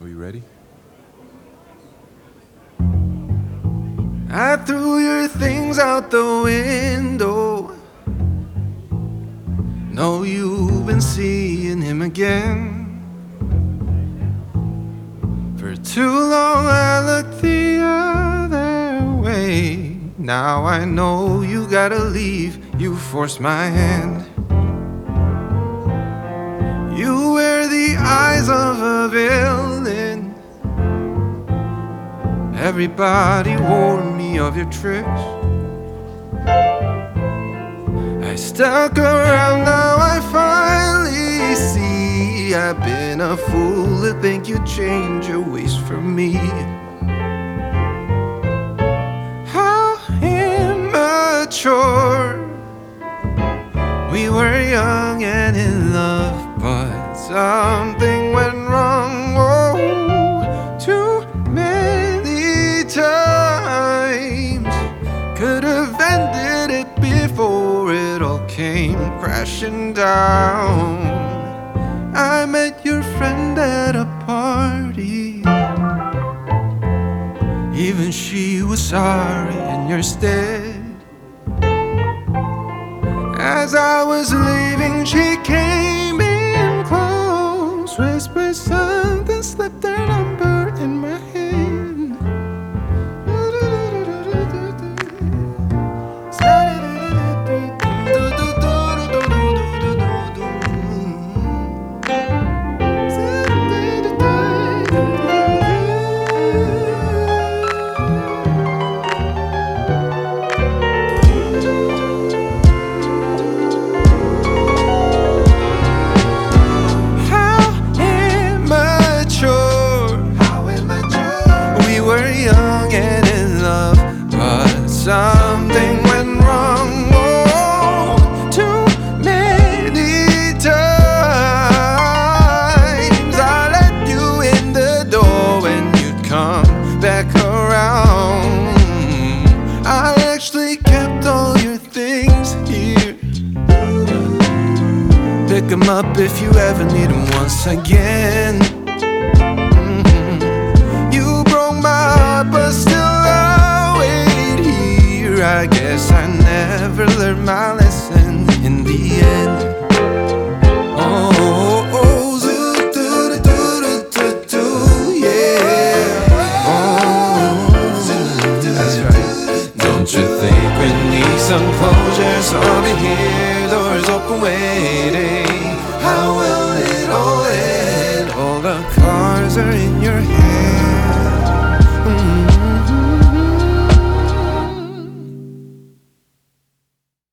Are you ready? I threw your things out the window. No, you've been seeing him again. For too long I looked the other way. Now I know you gotta leave, you forced my hand. You wear the eyes of a villain. Everybody warned me of your tricks. I stuck around, now I finally see I've been a fool to think you'd change your ways for me. How immature. We were young and in love, but something went wrong. Oh, too many times. Could have ended it before it all came crashing down. I met your friend at a party. Even she was sorry in your stead. As I was leaving, she came in close, whispered something, slipped her number in my hand. Young and in love, but something went wrong. Oh, too many times. I let you in the door when you'd come back around. I actually kept all your things here. Pick them up if you ever need them once again. But still I wait here. I guess I never learned my lesson in the end. Oh, oh, zoo, doo, doo, doo, doo, doo, yeah. Oh, that's right. Don't you think we need some closure? So I'll be here, doors open, waiting. How will it all end? All the cards are in your hand.